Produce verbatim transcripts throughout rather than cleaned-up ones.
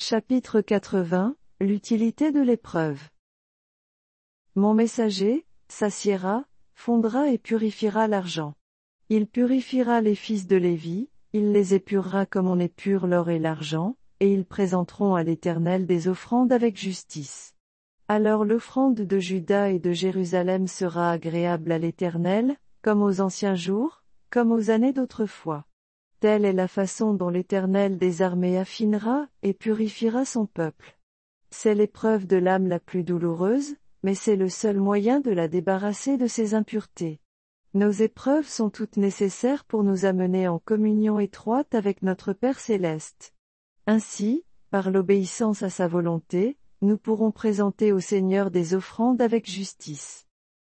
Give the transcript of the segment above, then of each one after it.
Chapitre quatre-vingts, l'utilité de l'épreuve. Mon messager, s'assiera, fondra et purifiera l'argent. Il purifiera les fils de Lévi, il les épurera comme on épure l'or et l'argent, et ils présenteront à l'Éternel des offrandes avec justice. Alors l'offrande de Juda et de Jérusalem sera agréable à l'Éternel, comme aux anciens jours, comme aux années d'autrefois. Telle est la façon dont l'Éternel des armées affinera et purifiera son peuple. C'est l'épreuve de l'âme la plus douloureuse, mais c'est le seul moyen de la débarrasser de ses impuretés. Nos épreuves sont toutes nécessaires pour nous amener en communion étroite avec notre Père céleste. Ainsi, par l'obéissance à sa volonté, nous pourrons présenter au Seigneur des offrandes avec justice.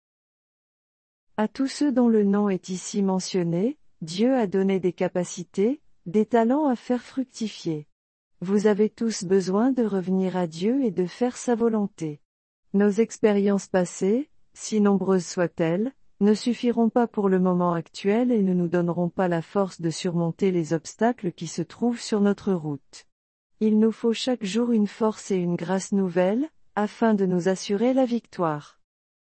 À tous ceux dont le nom est ici mentionné, Dieu a donné des capacités, des talents à faire fructifier. Vous avez tous besoin de revenir à Dieu et de faire sa volonté. Nos expériences passées, si nombreuses soient-elles, ne suffiront pas pour le moment actuel et ne nous donneront pas la force de surmonter les obstacles qui se trouvent sur notre route. Il nous faut chaque jour une force et une grâce nouvelles, afin de nous assurer la victoire.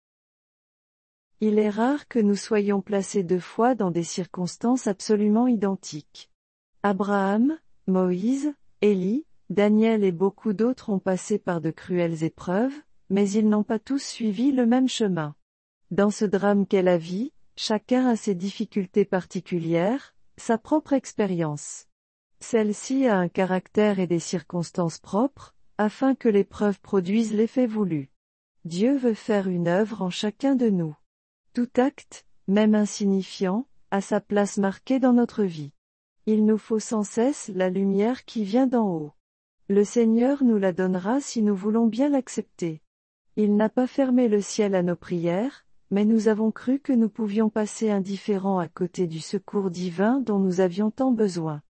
Il est rare que nous soyons placés deux fois dans des circonstances absolument identiques. Abraham, Moïse, Élie, Daniel et beaucoup d'autres ont passé par de cruelles épreuves, mais ils n'ont pas tous suivi le même chemin. Dans ce drame qu'est la vie, chacun a ses difficultés particulières, sa propre expérience. Celle-ci a un caractère et des circonstances propres, afin que l'épreuve produise l'effet voulu. Dieu veut faire une œuvre en chacun de nous. Tout acte, même insignifiant, a sa place marquée dans notre vie. Il nous faut sans cesse la lumière qui vient d'en haut. Le Seigneur nous la donnera si nous voulons bien l'accepter. Il n'a pas fermé le ciel à nos prières, mais nous avons cru que nous pouvions passer indifférents à côté du secours divin dont nous avions tant besoin.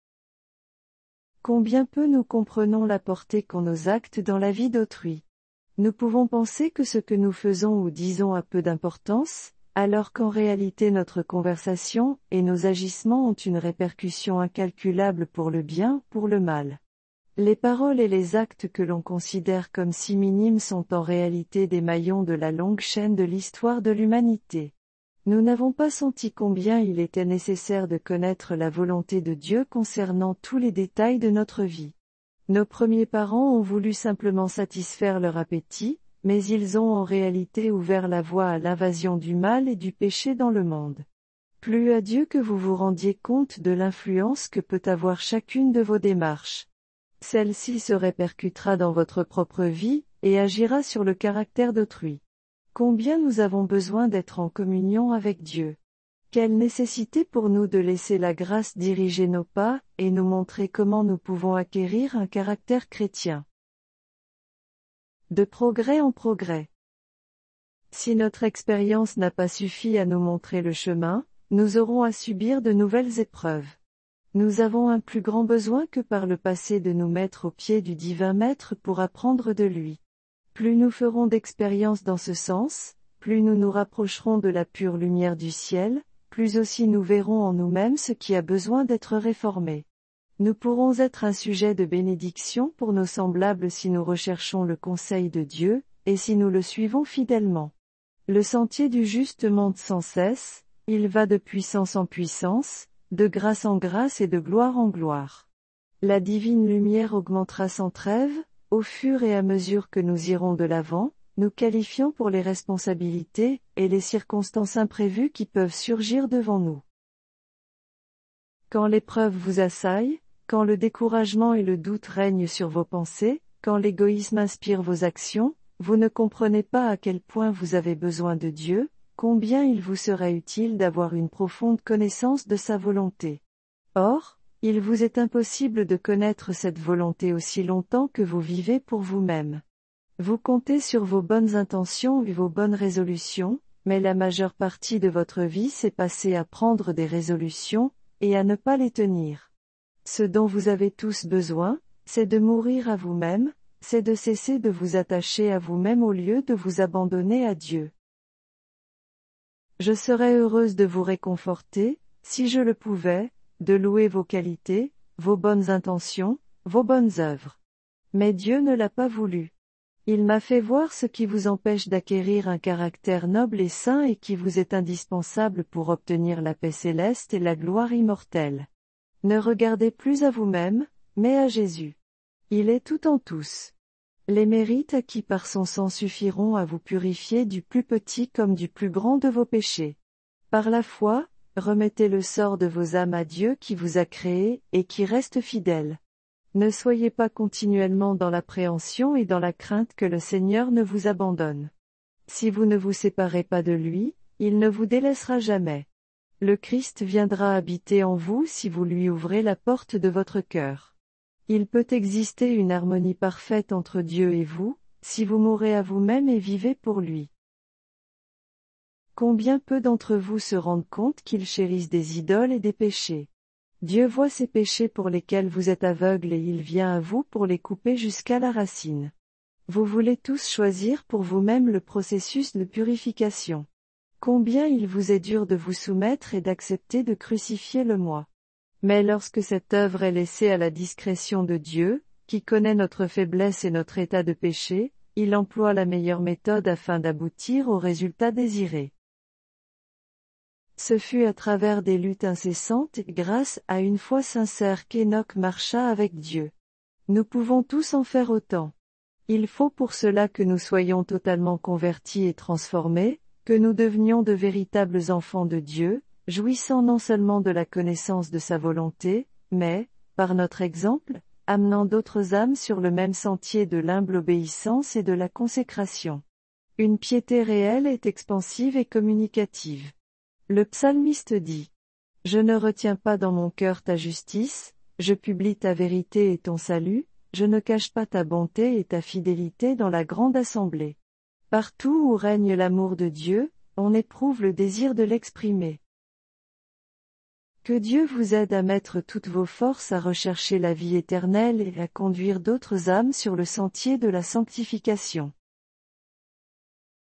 Combien peu nous comprenons la portée qu'ont nos actes dans la vie d'autrui. Nous pouvons penser que ce que nous faisons ou disons a peu d'importance, alors qu'en réalité notre conversation et nos agissements ont une répercussion incalculable pour le bien, pour le mal. Les paroles et les actes que l'on considère comme si minimes sont en réalité des maillons de la longue chaîne de l'histoire de l'humanité. Nous n'avons pas senti combien il était nécessaire de connaître la volonté de Dieu concernant tous les détails de notre vie. Nos premiers parents ont voulu simplement satisfaire leur appétit, mais ils ont en réalité ouvert la voie à l'invasion du mal et du péché dans le monde. Plus à Dieu que vous vous rendiez compte de l'influence que peut avoir chacune de vos démarches. Celle-ci se répercutera dans votre propre vie, et agira sur le caractère d'autrui. Combien nous avons besoin d'être en communion avec Dieu. Quelle nécessité pour nous de laisser la grâce diriger nos pas, et nous montrer comment nous pouvons acquérir un caractère chrétien. De progrès en progrès. Si notre expérience n'a pas suffi à nous montrer le chemin, nous aurons à subir de nouvelles épreuves. Nous avons un plus grand besoin que par le passé de nous mettre aux pieds du divin Maître pour apprendre de lui. Plus nous ferons d'expérience dans ce sens, plus nous nous rapprocherons de la pure lumière du ciel, plus aussi nous verrons en nous-mêmes ce qui a besoin d'être réformé. Nous pourrons être un sujet de bénédiction pour nos semblables si nous recherchons le conseil de Dieu, et si nous le suivons fidèlement. Le sentier du juste monte sans cesse, il va de puissance en puissance, de grâce en grâce et de gloire en gloire. La divine lumière augmentera sans trêve, au fur et à mesure que nous irons de l'avant, nous qualifiant pour les responsabilités et les circonstances imprévues qui peuvent surgir devant nous. Quand l'épreuve vous assaille, quand le découragement et le doute règnent sur vos pensées, quand l'égoïsme inspire vos actions, vous ne comprenez pas à quel point vous avez besoin de Dieu, combien il vous serait utile d'avoir une profonde connaissance de sa volonté. Or, il vous est impossible de connaître cette volonté aussi longtemps que vous vivez pour vous-même. Vous comptez sur vos bonnes intentions et vos bonnes résolutions, mais la majeure partie de votre vie s'est passée à prendre des résolutions, et à ne pas les tenir. Ce dont vous avez tous besoin, c'est de mourir à vous-même, c'est de cesser de vous attacher à vous-même au lieu de vous abandonner à Dieu. Je serais heureuse de vous réconforter, si je le pouvais, de louer vos qualités, vos bonnes intentions, vos bonnes œuvres. Mais Dieu ne l'a pas voulu. Il m'a fait voir ce qui vous empêche d'acquérir un caractère noble et saint et qui vous est indispensable pour obtenir la paix céleste et la gloire immortelle. Ne regardez plus à vous-même, mais à Jésus. Il est tout en tous. Les mérites acquis par son sang suffiront à vous purifier du plus petit comme du plus grand de vos péchés. Par la foi, remettez le sort de vos âmes à Dieu qui vous a créés et qui reste fidèle. Ne soyez pas continuellement dans l'appréhension et dans la crainte que le Seigneur ne vous abandonne. Si vous ne vous séparez pas de lui, il ne vous délaissera jamais. Le Christ viendra habiter en vous si vous lui ouvrez la porte de votre cœur. Il peut exister une harmonie parfaite entre Dieu et vous, si vous mourrez à vous-même et vivez pour lui. Combien peu d'entre vous se rendent compte qu'ils chérissent des idoles et des péchés. Dieu voit ces péchés pour lesquels vous êtes aveugles et il vient à vous pour les couper jusqu'à la racine. Vous voulez tous choisir pour vous-même le processus de purification. Combien il vous est dur de vous soumettre et d'accepter de crucifier le moi. Mais lorsque cette œuvre est laissée à la discrétion de Dieu, qui connaît notre faiblesse et notre état de péché, il emploie la meilleure méthode afin d'aboutir au résultat désiré. Ce fut à travers des luttes incessantes et grâce à une foi sincère qu'Enoch marcha avec Dieu. Nous pouvons tous en faire autant. Il faut pour cela que nous soyons totalement convertis et transformés, que nous devenions de véritables enfants de Dieu, jouissant non seulement de la connaissance de sa volonté, mais, par notre exemple, amenant d'autres âmes sur le même sentier de l'humble obéissance et de la consécration. Une piété réelle est expansive et communicative. Le psalmiste dit : « Je ne retiens pas dans mon cœur ta justice, je publie ta vérité et ton salut, je ne cache pas ta bonté et ta fidélité dans la grande assemblée. » Partout où règne l'amour de Dieu, on éprouve le désir de l'exprimer. Que Dieu vous aide à mettre toutes vos forces à rechercher la vie éternelle et à conduire d'autres âmes sur le sentier de la sanctification.